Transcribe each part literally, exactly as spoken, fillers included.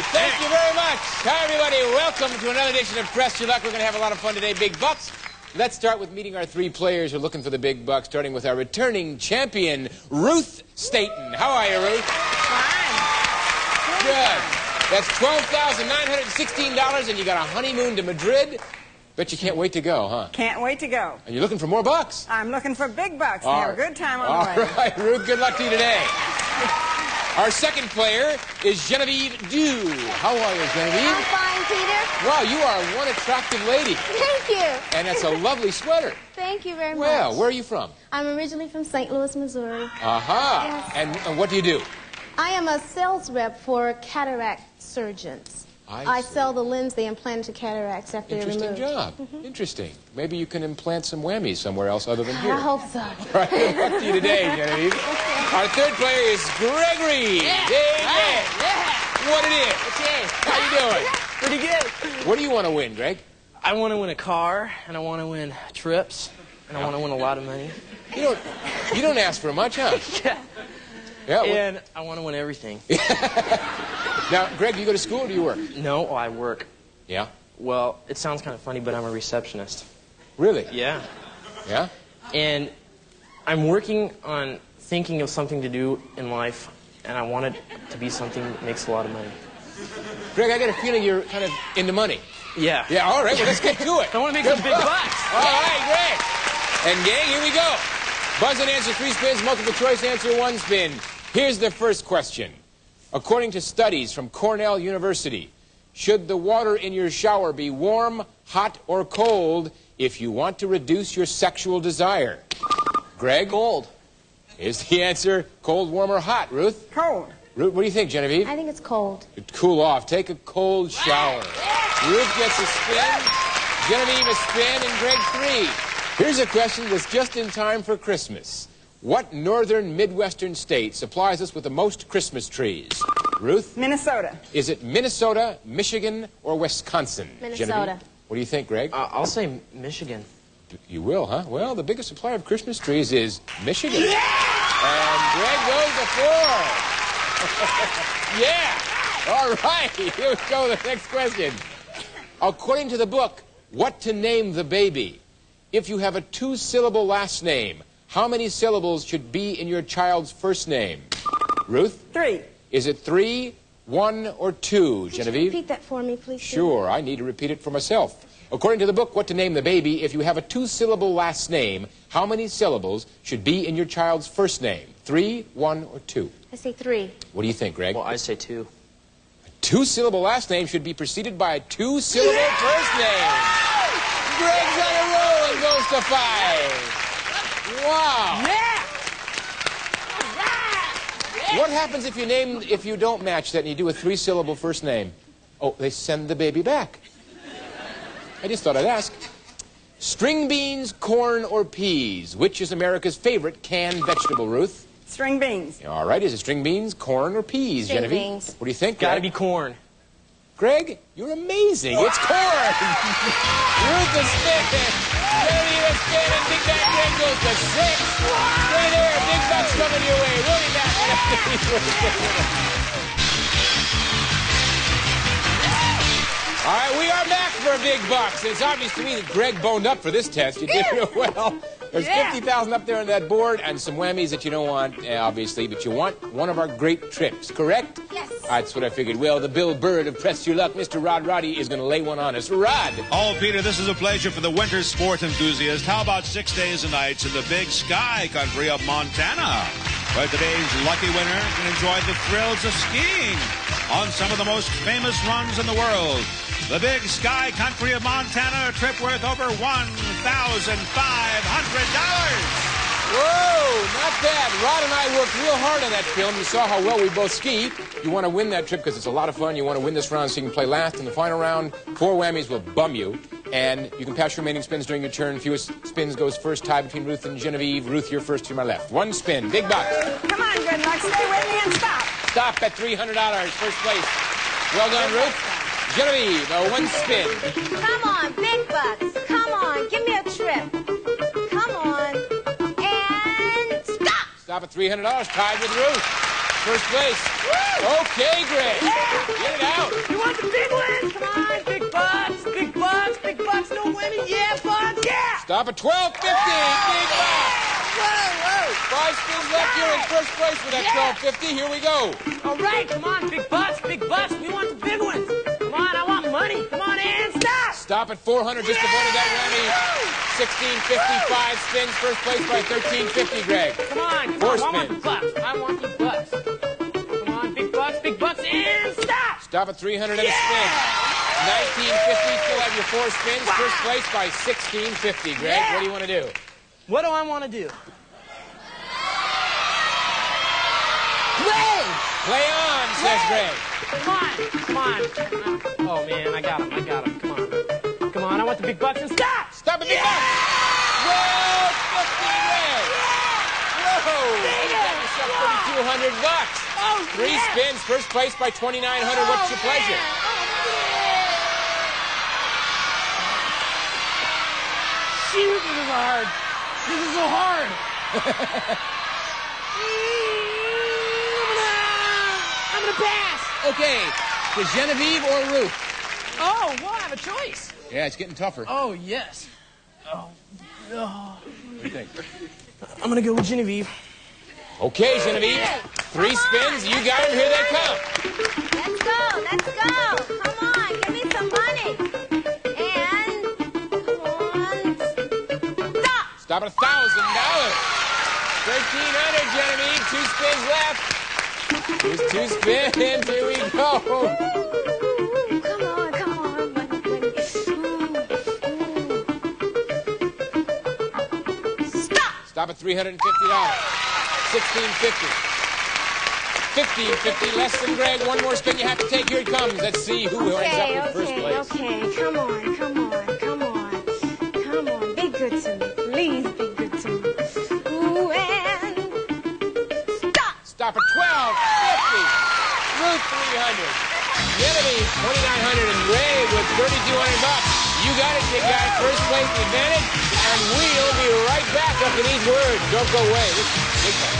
Thank you very much. Hi, everybody. Welcome to another edition of Press Your Luck. We're going to have a lot of fun today. Big bucks. Let's start with meeting our three players who are looking for the big bucks, starting with our returning champion, Ruth Staten. How are you, Ruth? Fine. Good. That's twelve thousand nine hundred sixteen dollars, and you got a honeymoon to Madrid. Bet you can't wait to go, huh? Can't wait to go. And you're looking for more bucks? I'm looking for big bucks to All have right. a good time on All the way. All right, Ruth, good luck to you today. Our second player is Genevieve Dew. How are you, Genevieve? I'm fine, Peter. Wow, you are one attractive lady. Thank you. And that's a lovely sweater. Thank you very Well, much. where are you from? I'm originally from Saint Louis, Missouri. Aha. Yes. And, and what do you do? I am a sales rep for cataract surgeons. I I see. sell the lens they implant into cataracts after they're Interesting removed. job. Interesting. Maybe you can implant some whammies somewhere else other than here. I hope so. All right, good luck to you today, Genevieve. Our third player is Gregory. Yeah. David. Yeah. What it is? Okay. How you doing? Pretty good. What do you want to win, Greg? I want to win a car, and I want to win trips, and I want to win a lot of money. You don't, you don't ask for much, huh? Yeah. Yeah. well- And I want to win everything. Now, Greg, do you go to school or do you work? No, I work. Yeah. Well, it sounds kind of funny, but I'm a receptionist. Really? Yeah. Yeah? And I'm working on thinking of something to do in life, and I want it to be something that makes a lot of money. Greg, I get a feeling you're kind of into money. Yeah. Yeah, all right, well, let's get to it. I want to make some big bucks. All right, Greg. And gang, here we go. Buzz and answer three spins, multiple choice answer one spin. Here's the first question. According to studies from Cornell University, should the water in your shower be warm, hot, or cold if you want to reduce your sexual desire? Greg? Cold. Is the answer cold, warm, or hot? Ruth? Cold. Ruth, what do you think, Genevieve? I think it's cold. Cool off. Take a cold shower. Ruth gets a spin, Genevieve a spin, and Greg three. Here's a question that's just in time for Christmas. What northern Midwestern state supplies us with the most Christmas trees? Ruth? Minnesota. Is it Minnesota, Michigan, or Wisconsin? Minnesota. Genevieve? What do you think, Greg? Uh, I'll say Michigan. You will, huh? Well, the biggest supplier of Christmas trees is Michigan. Yeah! And Greg goes to four. Yeah! All right, here we go with the next question. According to the book, What to Name the Baby, if you have a two-syllable last name, how many syllables should be in your child's first name? Ruth? Three. Is it three, one, or two, Could Genevieve? you repeat that for me, please? Sure, I need to repeat it for myself. According to the book, What to Name the Baby, if you have a two-syllable last name, how many syllables should be in your child's first name? Three, one, or two? I say three. What do you think, Greg? Well, I say two. A two-syllable last name should be preceded by a two-syllable first name. Greg's on a roll and goes to five. Wow. Yeah. What happens if you name if you don't match that and you do a three-syllable first name? Oh, they send the baby back. I just thought I'd ask. String beans, corn, or peas? Which is America's favorite canned vegetable, Ruth? String beans. All right, is it string beans, corn, or peas, String Genevieve? beans. What do you think, Gotta Greg? be corn. Greg, you're amazing. It's corn. Ruth is spin. Genevieve is spin, and Big Bad Greg goes to six. Stay there. Big bucks coming your way. We'll be back. All right, we are back for Big Bucks. It's obvious to me that Greg boned up for this test. You did real well. There's Yeah. fifty thousand up there on that board and some whammies that you don't want, uh, obviously, but you want one of our great trips, correct? Yes. That's what I figured. Well, the Bill Bird of Press Your Luck, Mister Rod Roddy, is going to lay one on us. Rod! Oh, Peter, this is a pleasure for the winter sport enthusiast. How about six days and nights in the Big Sky country of Montana, where today's lucky winner can enjoy the thrills of skiing on some of the most famous runs in the world. The Big Sky country of Montana, a trip worth over one thousand five hundred dollars. Whoa, not bad. Rod and I worked real hard on that film. You saw how well we both ski. You want to win that trip because it's a lot of fun. You want to win this round so you can play last in the final round. Four whammies will bum you. And you can pass your remaining spins during your turn. Fewest spins goes first. Tie between Ruth and Genevieve. Ruth, you're first to my left. One spin. Big bucks. Come on, good luck. Stay with me and stop. Stop at three hundred dollars. First place. Well done, Ruth. Genevieve, uh, one spin. Come on, big bucks. Come on, give me a trip. Come on. And stop. Stop at three hundred dollars. Tied with Ruth. First place. Woo! Okay, Greg. Get it out. Stop at twelve fifty. Big box. Whoa, whoa. Five spins left. You're in first place with that Yeah. twelve fifty. Here we go. All right, come on, big bucks, big bucks. We want the big ones. Come on, I want money. Come on, and stop. Stop at four hundred. Just Yeah. avoided that Remy. sixteen fifty-five spins. First place by thirteen fifty, Greg. Come on, come Four on. I want the spins. bucks. I want the bucks. Come on, big bucks, big bucks, and stop. Stop at three hundred and a Yeah. spin. nineteen fifty. Still have your four spins. Wow. First place by sixteen fifty, Greg. Yeah. What do you want to do? What do I want to do? Play. Play on, says Greg. Come on, come on. Oh, man, I got him, I got him. Come on. Come on, I want the big bucks and stop. Stop at big Yeah. bucks. Whoa, fifty, Greg. Whoa. Dang You it. got yourself thirty-two hundred bucks. Oh, Three yeah. spins. First place by twenty-nine hundred. What's your Oh, pleasure? man. Oh, man. Shoot, this is hard. This is so hard. I'm gonna pass. Okay. To Genevieve or Ruth? Oh, well, I have a choice. Yeah, it's getting tougher. Oh, yes. Oh, no. What do you think? I'm gonna go with Genevieve. Okay, Genevieve. Three Come spins. on, You let's got them. do Here they money. come. Let's go, let's go. Come on, give me some money. And come on. Stop. Stop at a thousand dollars. Thirteen hundred, Genevieve. Two spins left. Here's two spins. Here we go. Ooh, come on, come on, money, money. Ooh. Stop. Stop at three hundred and fifty dollars. Sixteen fifty. Fifteen fifty. Less than Greg. One more spin you have to take. Here it comes. Let's see who ends up Okay, in first okay, place. okay. Come on, come on, come on. Come on, be good to me. Please be good to me. Ooh, and stop. Stop at twelve fifty. Ruth three hundred. Genevieve twenty-nine hundred, and Greg with thirty-two hundred bucks. You got it. You got it. First place advantage, and we'll be right back after these words. Don't go away. This is big time.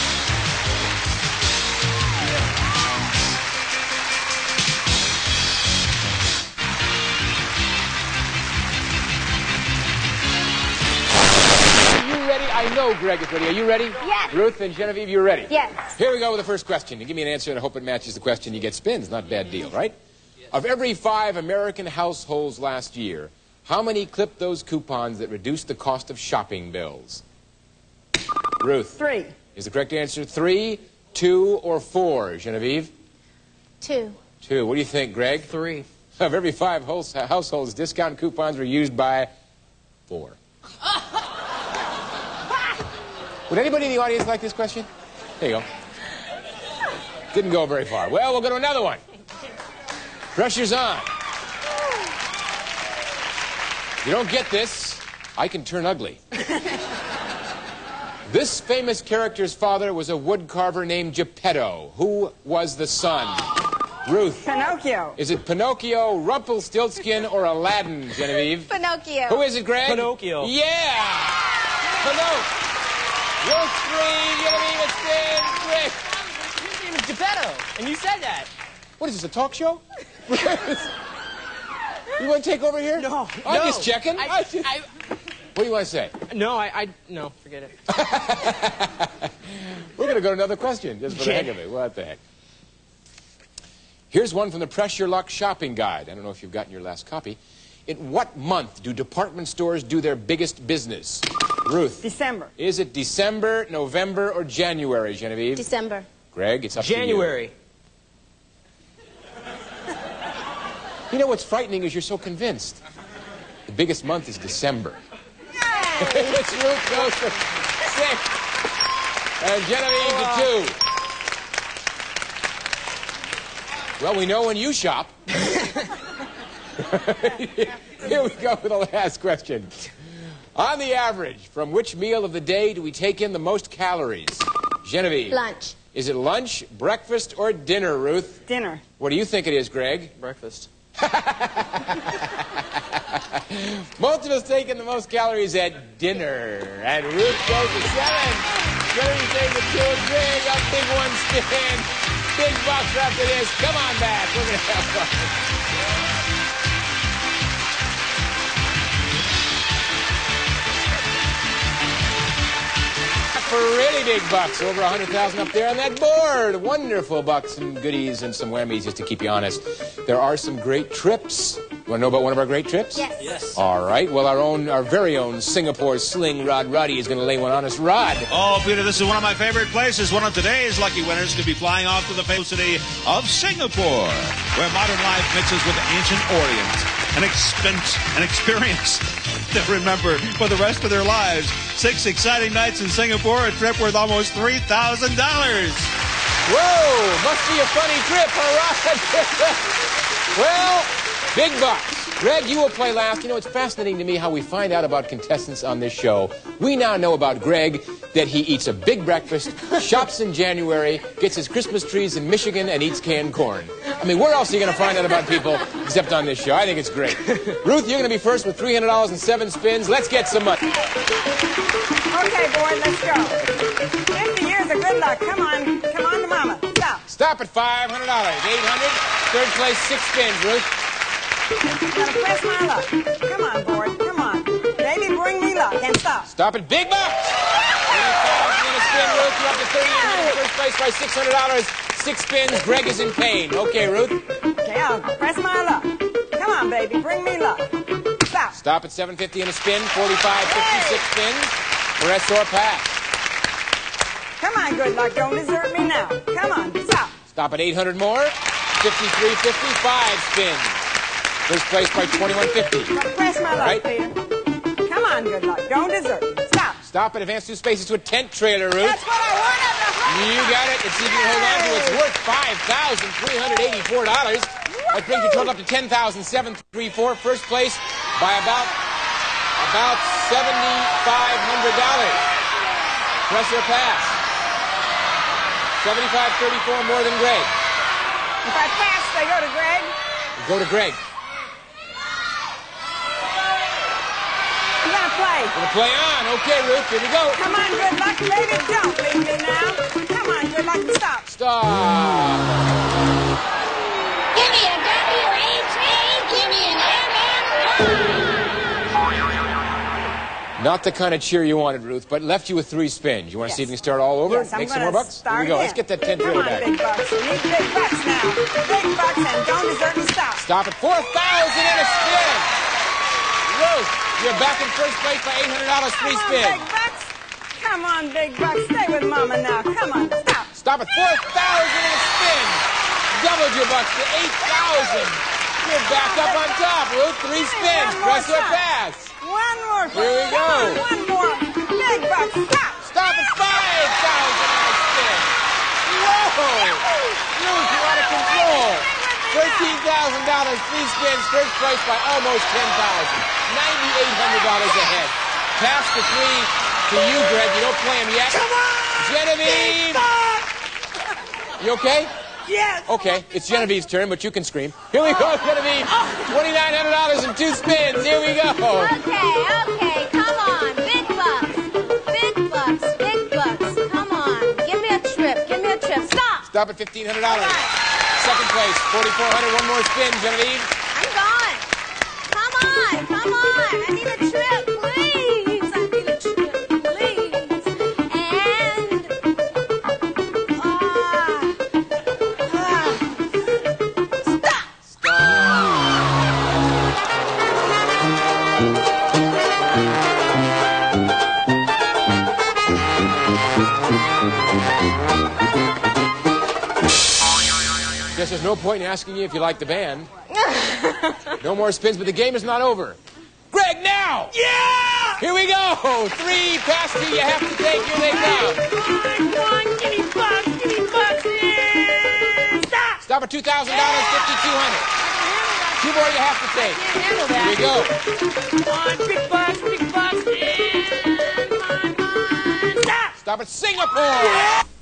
Are you ready? I know Greg is ready. Are you ready? Yes. Ruth and Genevieve, you ready? Yes. Here we go with the first question. You give me an answer and I hope it matches the question. You get spins. Not a bad deal, right? Of every five American households last year, how many clipped those coupons that reduced the cost of shopping bills? Ruth. Three. Is the correct answer three, two, or four? Genevieve? Two. Two. What do you think, Greg? Three. Of every five hous- households, discount coupons were used by four. Would anybody in the audience like this question? There you go. Didn't go very far. Well, we'll go to another one. Pressure's on. You don't get this, I can turn ugly. This famous character's father was a woodcarver named Geppetto. Who was the son? Ruth. Pinocchio. Is it Pinocchio, Rumpelstiltskin, or Aladdin, Genevieve? Pinocchio. Who is it, Greg? Pinocchio. Yeah! Pinocchio. Ruth three, Genevieve a spin, Greg. His name is Geppetto, and you said that. What is this, a talk show? You want to take over here? No, I'm no. just checking. I, I just- I, What do you want to say? no, I, I, no, forget it. We're going to go to another question, just for the heck of it. What the heck? Here's one from the Press Your Luck shopping guide. I don't know if you've gotten your last copy. In what month do department stores do their biggest business? Ruth. December. Is it December, November, or January, Genevieve? December. Greg, it's up January. to you. You know what's frightening is you're so convinced. The biggest month is December. It's Ruth goes for six. And Genevieve to two. Well, we know when you shop. Here we go with the last question. On the average, from which meal of the day do we take in the most calories? Genevieve. Lunch. Is it lunch, breakfast, or dinner, Ruth? Dinner. What do you think it is, Greg? Breakfast. Most of us taking the most calories at dinner. And Ruth goes to seven. Genevieve takes the two and Greg up big one spin. Big bucks after this. Come on back. We're going to have fun. for really big bucks. Over one hundred thousand up there on that board. Wonderful bucks and goodies and some whammies, just to keep you honest. There are some great trips. You want to know about one of our great trips? Yes. Yes. All right. Well, our own, our very own Singapore Sling Rod Roddy is going to lay one on us. Rod. Oh, Peter, this is one of my favorite places. One of today's lucky winners could be flying off to the famous city of Singapore, where modern life mixes with ancient Orient. An expense, an experience to remember for the rest of their lives. Six exciting nights in Singapore, a trip worth almost three thousand dollars. Whoa, must be a funny trip, huh, Rod? Well, big bucks. Greg, you will play last. You know, it's fascinating to me how we find out about contestants on this show. We now know about Greg that he eats a big breakfast, shops in January, gets his Christmas trees in Michigan, and eats canned corn. I mean, where else are you going to find out about people except on this show? I think it's great. Ruth, you're going to be first with three hundred dollars and seven spins. Let's get some money. Okay, boy, let's go. fifty years of good luck. Come on. Come on to mama. Stop. Stop at five hundred dollars. eight hundred dollars. Third place, six spins, Ruth. You gotta press my luck. Come on, boy. Come on. Baby, bring me luck. And stop. Stop at big bucks. thirty thousand in a spin, Ruth. You're up to thirty-eight hundred. First place by six hundred dollars. Six spins. Greg is in pain. Okay, Ruth. Okay, I'll press my luck. Come on, baby. Bring me luck. Stop. Stop at seven hundred fifty in a spin. forty-five, fifty-six spins. Press or pass. Come on, good luck. Don't desert me now. Come on. Stop. Stop at eight hundred more. fifty-three fifty, five spins. First place by twenty-one fifty. Press my luck, Right. Peter. Come on, good luck. Don't desert me. Stop. Stop at advanced two spaces to a tent trailer, Ruth. That's what I wanted to hold. You got it. Let's see if you can hold on to it. It's worth five thousand three hundred eighty-four dollars. That brings your total up to ten thousand seven hundred thirty-four. First place by about, about seven thousand five hundred dollars. Press or pass. seventy-five thirty-four more than Greg. If I pass, they go to Greg. Go to Greg. I'm gonna play. Gonna play on. Okay, Ruth, here we go. Come on, good luck, baby. Don't leave me now. Come on, good luck, and stop. Stop. Give me a W H A, give me an M M. Not the kind of cheer you wanted, Ruth, but left you with three spins. You want to Yes. see if you can start all over? Yes, I'm Make some gonna more bucks? Here start we go. again. Let's get that ten Come trailer on, back. big bucks. We need big bucks now. Big bucks, and don't desert me. Stop. Stop at four thousand in a spin. Ruth, you're back in first place by eight hundred dollars, three Come on, spins. big bucks. Come on, big bucks. Stay with mama now. Come on, stop. Stop at four thousand in a spin. Doubled your bucks to eight thousand. You're back up on top, Ruth. Three spins. One more Press or shot. pass. One more. Here we Come on, go. one more. Big bucks. Stop. Stop at five thousand in a spin. Whoa! Ruth, you're out of control. thirteen thousand dollars, three spins, first place by almost ten thousand dollars. nine thousand eight hundred dollars ahead. Pass the three to you, Greg. You don't play him yet. Come on. Genevieve! You okay? Yes. Okay, it's Genevieve's turn, but you can scream. Here we go, Genevieve. twenty-nine hundred dollars and two spins. Here we go. Okay, okay, come on. Big bucks. Big bucks, big bucks. Come on. Give me a trip. Give me a trip. Stop. Stop at fifteen hundred dollars. All right. Second place, forty-four hundred dollars. One more spin, Genevieve. I'm gone. Come on, come on. I need a trip, please. I need a trip, please. And ah, ah. Stop. Guess there's no point in asking you if you like the band. No more spins, but the game is not over. Greg, now! Yeah! Here we go! Three past two you have to take. Here they come. Come on, give me bucks, give me bucks. Yeah. Stop! Stop at two thousand dollars, fifty-two hundred dollars. Two more you have to take. Handle Here we that. go. Come on, big bucks, big bucks. Yeah. Come on, come on. Stop! Stop at Singapore.